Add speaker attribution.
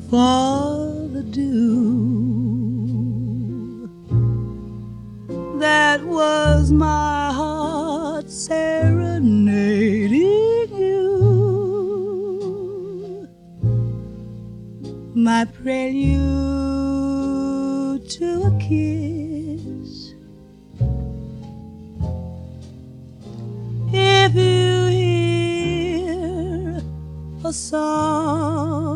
Speaker 1: for the dew. That was my heart serenading you, my prelude to a kiss. If you hear a song